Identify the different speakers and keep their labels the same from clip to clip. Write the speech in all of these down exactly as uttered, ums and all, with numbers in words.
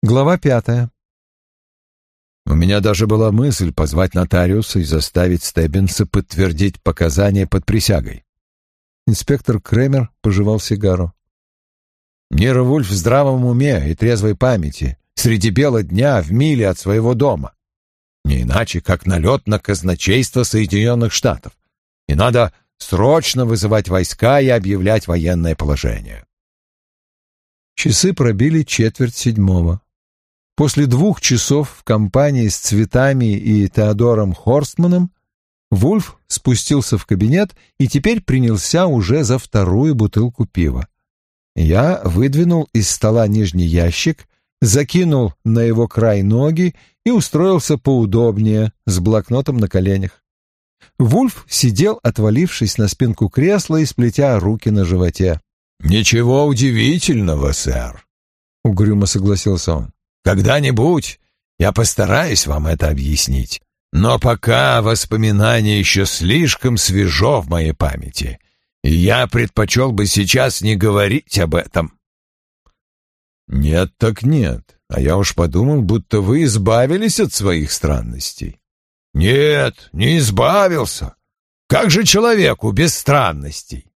Speaker 1: Глава пятая.
Speaker 2: У меня даже была мысль позвать нотариуса и заставить Стеббинса подтвердить показания под присягой.
Speaker 1: Инспектор Кремер пожевал сигару.
Speaker 2: Ниро Вульф в здравом уме и трезвой памяти, среди бела дня в миле от своего дома. Не иначе, как налет на казначейство Соединенных Штатов. И надо срочно вызывать войска и объявлять военное положение.
Speaker 1: Часы пробили четверть седьмого. После двух часов в компании с Цветами и Теодором Хорстманом Вульф спустился в кабинет и теперь принялся уже за вторую бутылку пива. Я выдвинул из стола нижний ящик, закинул на его край ноги и устроился поудобнее, с блокнотом на коленях. Вульф сидел, отвалившись на спинку кресла и сплетя руки на животе.
Speaker 2: «Ничего удивительного, сэр», — угрюмо согласился он. «Когда-нибудь я постараюсь вам это объяснить, но пока воспоминание еще слишком свежо в моей памяти, и я предпочел бы сейчас не говорить об этом». «Нет так нет, а я уж подумал, будто вы избавились от своих странностей». «Нет, не избавился. Как же человеку без странностей?»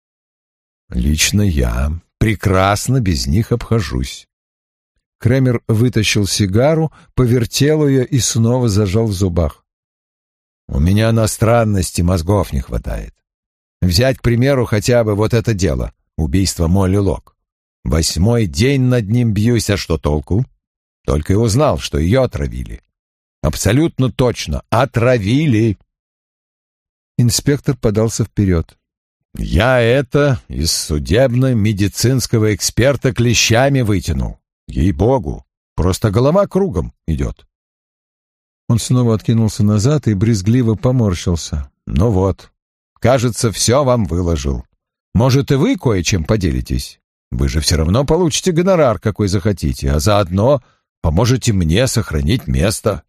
Speaker 2: «Лично я прекрасно без них обхожусь».
Speaker 1: Кремер вытащил сигару, повертел ее и снова зажал в зубах.
Speaker 2: «У меня на странности мозгов не хватает. Взять, к примеру, хотя бы вот это дело — убийство Молли Лок. Восьмой день над ним бьюсь, а что толку? Только и узнал, что ее отравили. Абсолютно точно, отравили!»
Speaker 1: Инспектор подался вперед.
Speaker 2: «Я это из судебно-медицинского эксперта клещами вытянул. Ей-богу, просто голова кругом идет».
Speaker 1: Он снова откинулся назад и брезгливо поморщился.
Speaker 2: «Ну вот, кажется, все вам выложил. Может, и вы кое-чем поделитесь? Вы же все равно получите гонорар, какой захотите, а заодно поможете мне сохранить место».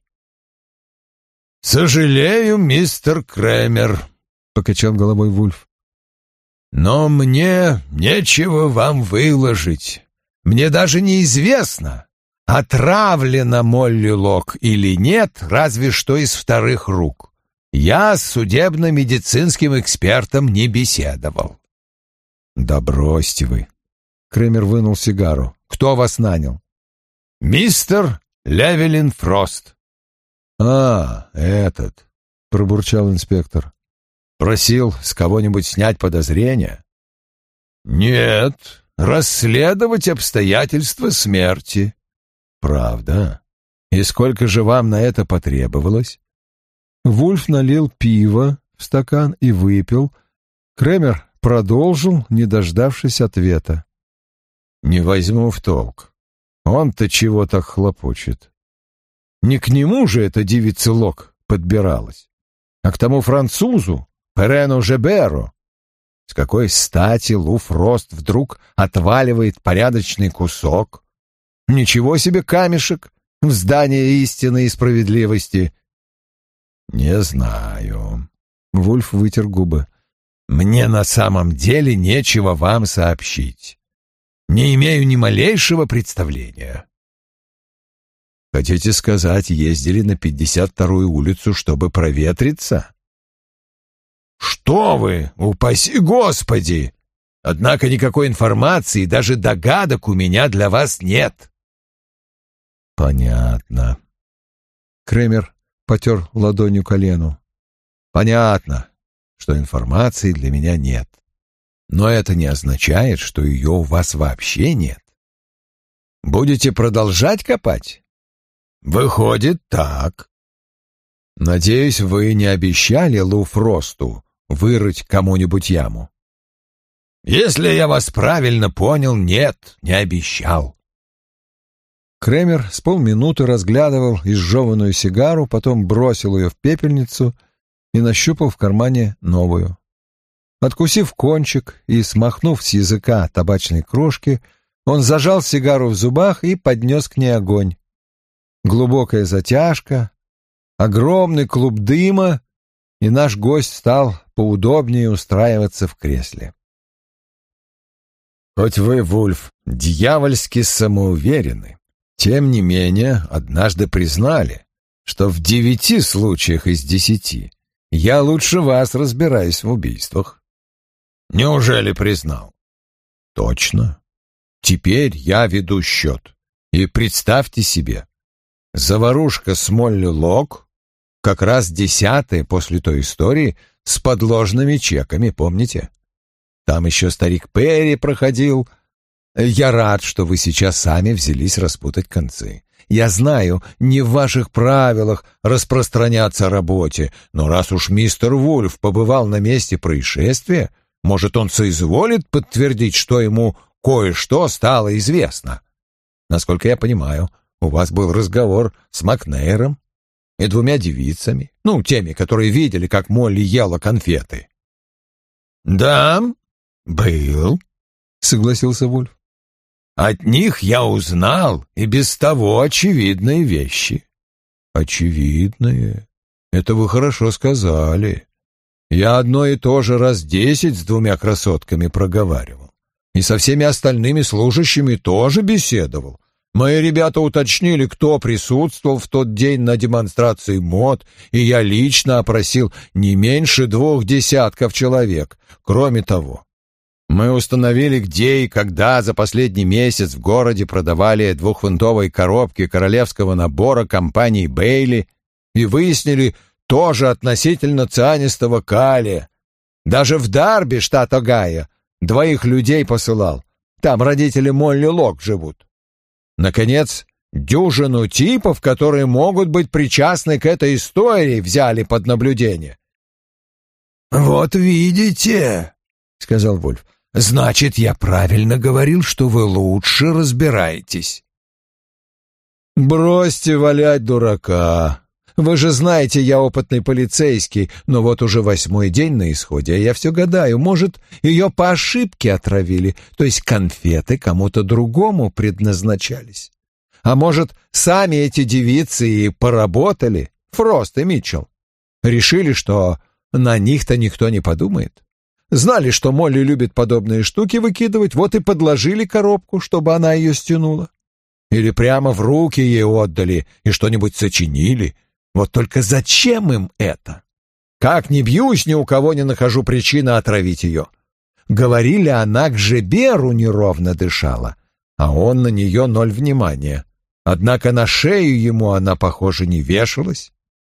Speaker 2: «Сожалею, мистер Кремер», — покачал головой Вульф. «Но мне нечего вам выложить. Мне даже неизвестно, отравлена Молли Лок или нет, разве что из вторых рук. Я с судебно-медицинским экспертом не беседовал». «Да бросьте вы». Кремер вынул сигару. «Кто вас нанял?» «Мистер Левелин Фрост». «А, этот», — пробурчал инспектор. «Просил с кого-нибудь снять подозрения?» «Нет, расследовать обстоятельства смерти». «Правда? И сколько же вам на это потребовалось?»
Speaker 1: Вульф налил пиво в стакан и выпил. Кремер продолжил, не дождавшись ответа.
Speaker 2: «Не возьму в толк. Он-то чего так хлопочет? Не к нему же эта девица Лок подбиралась, а к тому французу, Перену Жеберу. С какой стати Лу Фрост вдруг отваливает порядочный кусок? Ничего себе камешек в здании истины и справедливости!» «Не знаю». Вульф вытер губы. «Мне на самом деле нечего вам сообщить. Не имею ни малейшего представления». «Хотите сказать, ездили на пятьдесят вторую улицу, чтобы проветриться?» «Что вы, упаси Господи! Однако никакой информации, даже догадок у меня для вас нет». «Понятно».
Speaker 1: Кремер потер ладонью колену.
Speaker 2: «Понятно, что информации для меня нет. Но это не означает, что ее у вас вообще нет. Будете продолжать копать?» «Выходит, так». «Надеюсь, вы не обещали Лу Фросту вырыть кому-нибудь яму?» «Если я вас правильно понял, нет, не обещал».
Speaker 1: Кремер с полминуты разглядывал изжеванную сигару, потом бросил ее в пепельницу и нащупал в кармане новую. Откусив кончик и смахнув с языка табачной крошки, он зажал сигару в зубах и поднес к ней огонь. Глубокая затяжка, огромный клуб дыма, и наш гость стал поудобнее устраиваться в кресле.
Speaker 2: «Хоть вы, Вульф, дьявольски самоуверены, Тем не менее, однажды признали, что в девяти случаях из десяти я лучше вас разбираюсь в убийствах. Неужели признал? Точно. Теперь я веду счет. И представьте себе, заварушка с Молли Лок как раз десятая после той истории с подложными чеками, помните? Там еще старик Перри проходил. Я рад, что вы сейчас сами взялись распутать концы. Я знаю, не в ваших правилах распространяться о работе, но раз уж мистер Вульф побывал на месте происшествия, может, он соизволит подтвердить, что ему кое-что стало известно. Насколько я понимаю, у вас был разговор с Макнейром и двумя девицами, ну, теми, которые видели, как Молли ела конфеты. «Да, был», — согласился Вульф. «От них я узнал и без того очевидные вещи». «Очевидные? Это вы хорошо сказали. Я одно и то же раз десять с двумя красотками проговаривал. И со всеми остальными служащими тоже беседовал. Мои ребята уточнили, кто присутствовал в тот день на демонстрации мод, и я лично опросил не меньше двух десятков человек. Кроме того, мы установили, где и когда за последний месяц в городе продавали двухфунтовые коробки королевского набора компании Бейли и выяснили тоже относительно цианистого калия. Даже в Дарби, штат Огайо, двоих людей посылал. Там родители Молли Лок живут. Наконец, дюжину типов, которые могут быть причастны к этой истории, взяли под наблюдение. «Вот видите», — сказал Вульф, — «значит, я правильно говорил, что вы лучше разбираетесь». «Бросьте валять дурака. Вы же знаете, я опытный полицейский, но вот уже восьмой день на исходе, а я все гадаю, может, ее по ошибке отравили, то есть конфеты кому-то другому предназначались. А может, сами эти девицы и поработали, Фрост и Митчелл, решили, что на них-то никто не подумает. Знали, что Молли любит подобные штуки выкидывать, вот и подложили коробку, чтобы она ее стянула. Или прямо в руки ей отдали и что-нибудь сочинили. Вот только зачем им это? Как ни бьюсь, ни у кого не нахожу причины отравить ее. Говорили, она к Жеберу неровно дышала, а он на нее ноль внимания. Однако на шею ему она, похоже, не вешалась.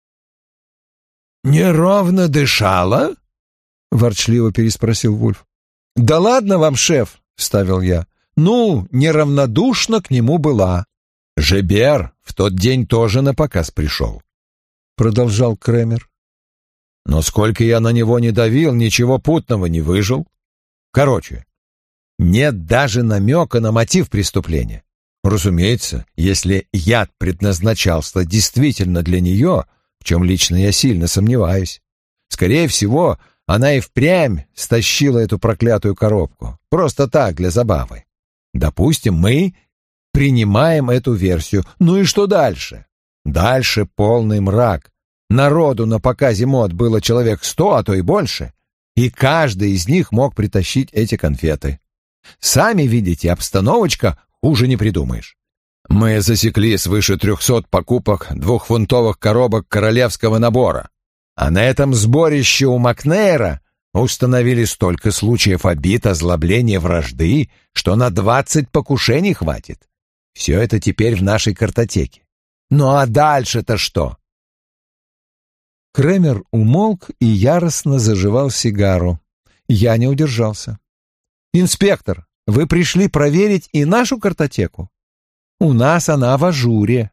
Speaker 2: «Неровно дышала?» — ворчливо переспросил Вульф. «Да ладно вам, шеф!» — вставил я. «Ну, неравнодушна к нему была». «Жебер в тот день тоже на показ пришел», — продолжал Кремер. «Но сколько я на него не давил, ничего путного не выжил. Короче, нет даже намека на мотив преступления. Разумеется, если яд предназначался действительно для нее, в чем лично я сильно сомневаюсь, скорее всего, она и впрямь стащила эту проклятую коробку. Просто так, для забавы. Допустим, мы принимаем эту версию. Ну и что дальше? Дальше полный мрак. Народу на показе мод было человек сто, а то и больше. И каждый из них мог притащить эти конфеты. Сами видите, обстановочка хуже не придумаешь. Мы засекли свыше трехсот покупок двухфунтовых коробок королевского набора. А на этом сборище у Макнейра установили столько случаев обид, озлобления, вражды, что на двадцать покушений хватит. Все это теперь в нашей картотеке. Ну а дальше-то что? Кремер умолк и яростно заживал сигару. Я не удержался. «Инспектор, вы пришли проверить и нашу картотеку? У нас она в ажуре».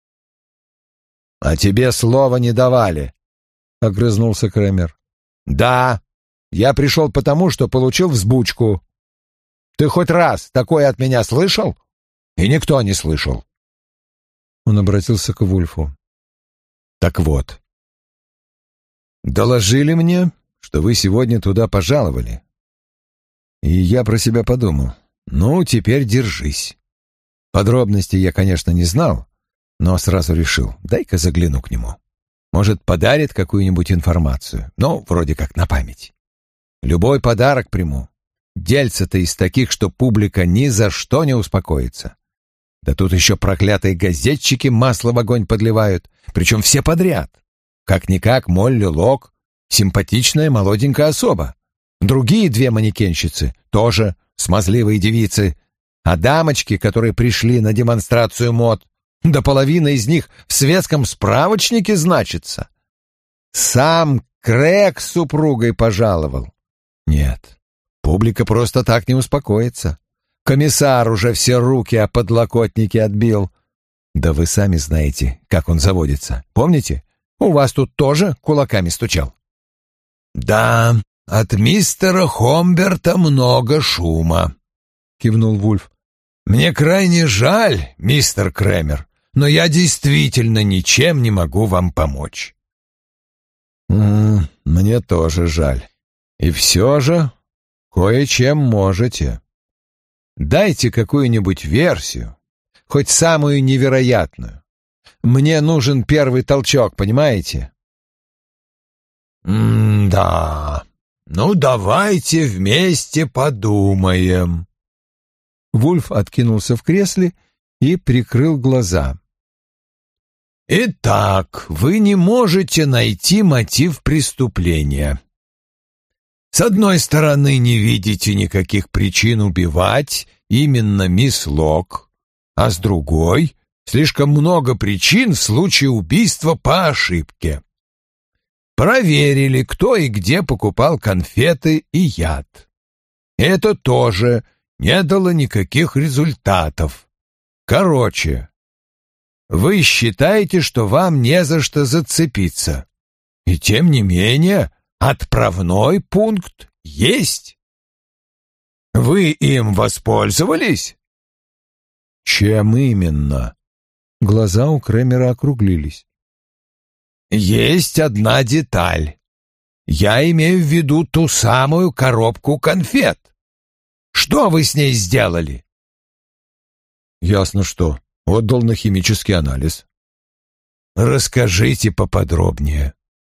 Speaker 2: «А тебе слова не давали», — огрызнулся Кремер. «Да, я пришел потому, что получил взбучку. Ты хоть раз такое от меня слышал? И никто не слышал». Он обратился к Вульфу. «Так вот, доложили мне, что вы сегодня туда пожаловали. И я про себя подумал, ну, теперь держись. Подробностей я, конечно, не знал, но сразу решил, дай-ка загляну к нему. Может, подарит какую-нибудь информацию, ну, вроде как на память. Любой подарок приму. Дельце-то из таких, что публика ни за что не успокоится. Да тут еще проклятые газетчики масло в огонь подливают, причем все подряд. Как-никак Молли Лок — симпатичная молоденькая особа. Другие две манекенщицы тоже смазливые девицы, а дамочки, которые пришли на демонстрацию мод, да половина из них в светском справочнике значится. Сам Крэг с супругой пожаловал. Нет, публика просто так не успокоится. Комиссар уже все руки о подлокотники отбил. Да вы сами знаете, как он заводится. Помните? У вас тут тоже кулаками стучал. Да, от мистера Хомберта много шума, кивнул Вульф. Мне крайне жаль, мистер Кремер, но я действительно ничем не могу вам помочь. М-м, мне тоже жаль. И все же кое-чем можете. Дайте какую-нибудь версию, хоть самую невероятную. Мне нужен первый толчок, понимаете? М-да. Ну, давайте вместе подумаем. Вульф откинулся в кресле и прикрыл глаза. Итак, вы не можете найти мотив преступления. С одной стороны, не видите никаких причин убивать именно мисс Лок, а с другой — слишком много причин в случае убийства по ошибке. Проверили, кто и где покупал конфеты и яд. Это тоже не дало никаких результатов. Короче, вы считаете, что вам не за что зацепиться. И тем не менее... Отправной пункт есть. Вы им воспользовались? Чем именно? Глаза у Кремера округлились. Есть одна деталь. Я имею в виду ту самую коробку конфет. Что вы с ней сделали? Ясно что. Отдал на химический анализ. Расскажите поподробнее.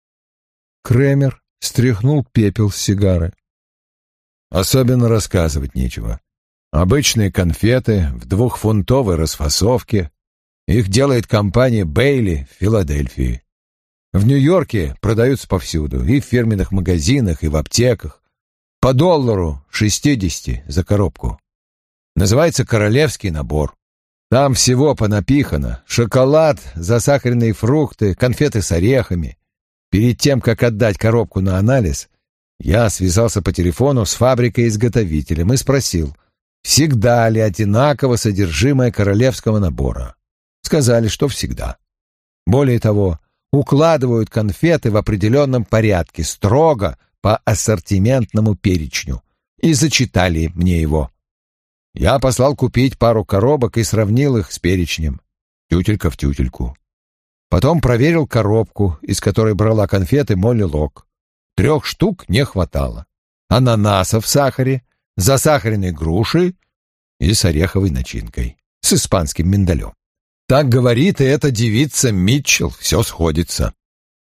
Speaker 2: Кремер стряхнул пепел с сигары. Особенно рассказывать нечего. Обычные конфеты в двухфунтовой расфасовке. Их делает компания Бейли в Филадельфии. В Нью-Йорке продаются повсюду, и в фирменных магазинах, и в аптеках. По доллару шестидесяти за коробку. Называется «Королевский набор». Там всего понапихано. Шоколад, засахаренные фрукты, конфеты с орехами. Перед тем, как отдать коробку на анализ, я связался по телефону с фабрикой-изготовителем и спросил, всегда ли одинаково содержимое королевского набора. Сказали, что всегда. Более того, укладывают конфеты в определенном порядке, строго по ассортиментному перечню, и зачитали мне его. Я послал купить пару коробок и сравнил их с перечнем, тютелька в тютельку. Потом проверил коробку, из которой брала конфеты Молли Лок. Трех штук не хватало. Ананаса в сахаре, засахаренной груши и с ореховой начинкой, с испанским миндалем. Так говорит и эта девица Митчелл, все сходится.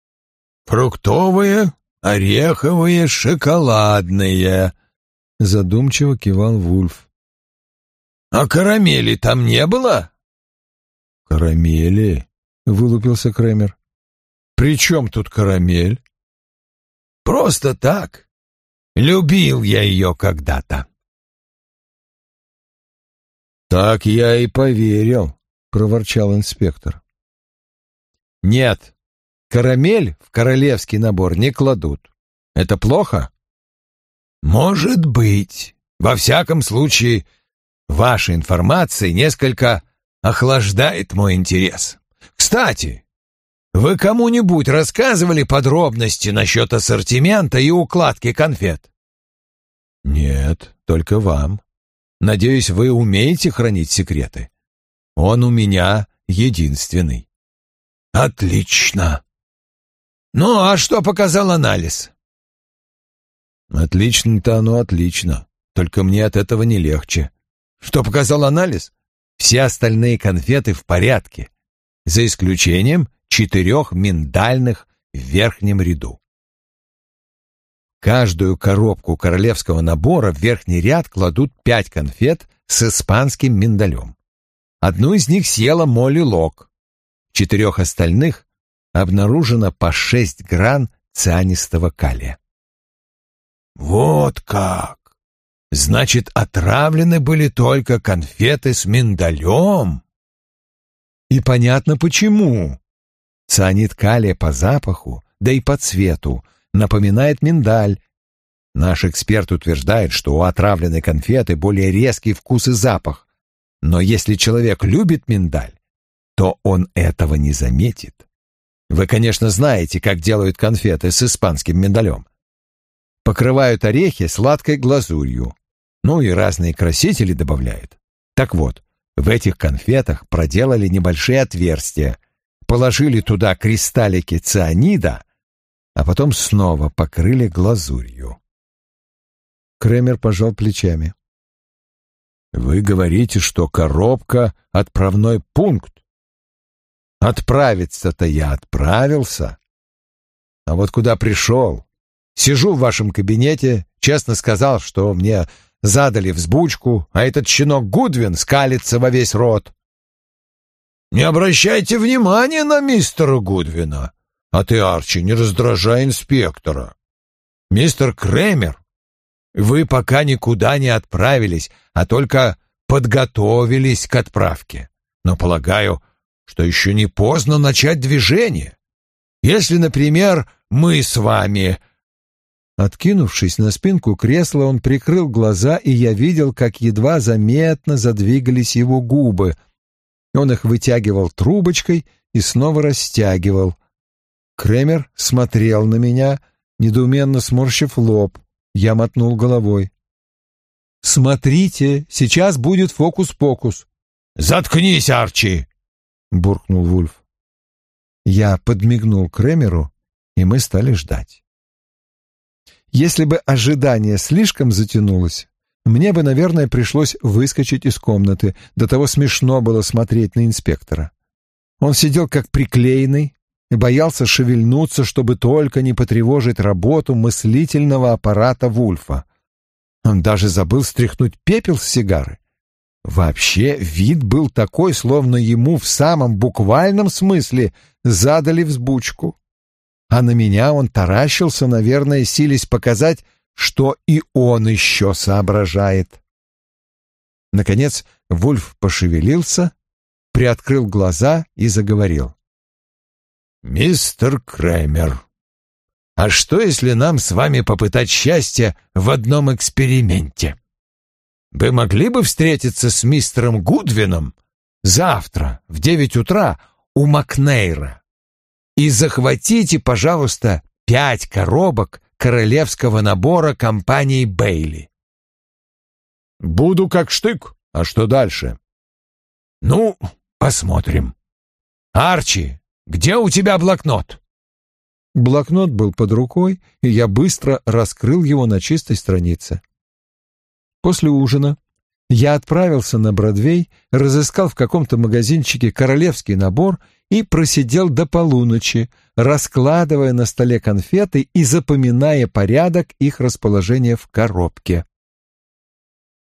Speaker 2: «Фруктовые, ореховые, шоколадные», — задумчиво кивал Вульф. «А карамели там не было?» «Карамели?» — вылупился Кремер. «При чем тут карамель?» «Просто так. Любил я ее когда-то». «Так я и поверил», — проворчал инспектор. «Нет, карамель в королевский набор не кладут. Это плохо?» «Может быть. Во всяком случае, ваша информация несколько охлаждает мой интерес. Кстати, вы кому-нибудь рассказывали подробности насчет ассортимента и укладки конфет?» «Нет, только вам. Надеюсь, вы умеете хранить секреты? Он у меня единственный». «Отлично. Ну, а что показал анализ?» «Отлично-то оно отлично. Только мне от этого не легче. Что показал анализ? Все остальные конфеты в порядке, за исключением четырех миндальных в верхнем ряду. Каждую коробку королевского набора в верхний ряд кладут пять конфет с испанским миндалем. Одну из них съела Молли Лок. В четырех остальных обнаружено по шесть гран цианистого калия. Вот как! Значит, отравлены были только конфеты с миндалем? И понятно почему. Цианид калия по запаху, да и по цвету, напоминает миндаль. Наш эксперт утверждает, что у отравленной конфеты более резкий вкус и запах. Но если человек любит миндаль, то он этого не заметит. Вы, конечно, знаете, как делают конфеты с испанским миндалем. Покрывают орехи сладкой глазурью. Ну и разные красители добавляют. Так вот, в этих конфетах проделали небольшие отверстия, положили туда кристаллики цианида, а потом снова покрыли глазурью.
Speaker 1: Кремер пожал плечами.
Speaker 2: Вы говорите, что коробка — отправной пункт? Отправиться-то я отправился. А вот куда пришел? Сижу в вашем кабинете, честно сказал, что мне задали взбучку, а этот щенок Гудвин скалится во весь рот. Не обращайте внимания на мистера Гудвина. А ты, Арчи, не раздражай инспектора. Мистер Кремер, вы пока никуда не отправились, а только подготовились к отправке. Но полагаю, что еще не поздно начать движение. Если, например, мы с вами...
Speaker 1: Откинувшись на спинку кресла, он прикрыл глаза, и я видел, как едва заметно задвигались его губы. Он их вытягивал трубочкой и снова растягивал. Кремер смотрел на меня, недоуменно сморщив лоб. Я мотнул головой. «Смотрите, сейчас будет фокус-покус».
Speaker 2: «Заткнись, Арчи!» — буркнул Вульф.
Speaker 1: Я подмигнул Кремеру, и мы стали ждать. Если бы ожидание слишком затянулось, мне бы, наверное, пришлось выскочить из комнаты. До того смешно было смотреть на инспектора. Он сидел как приклеенный и боялся шевельнуться, чтобы только не потревожить работу мыслительного аппарата Вульфа. Он даже забыл стряхнуть пепел с сигары. Вообще вид был такой, словно ему в самом буквальном смысле задали взбучку. А на меня он таращился, наверное, силясь показать, что и он еще соображает. Наконец Вульф пошевелился, приоткрыл глаза и заговорил. «Мистер Кремер, а что, если нам с вами попытать счастье в одном эксперименте? Вы могли бы встретиться с мистером Гудвином завтра в девять утра у Макнейра? И захватите, пожалуйста, пять коробок королевского набора компании Бейли». «Буду как штык. А что дальше?» «Ну, посмотрим. Арчи, где у тебя блокнот?» Блокнот был под рукой, и я быстро раскрыл его на чистой странице. После ужина я отправился на Бродвей, разыскал в каком-то магазинчике королевский набор и просидел до полуночи, раскладывая на столе конфеты и запоминая порядок их расположения в коробке.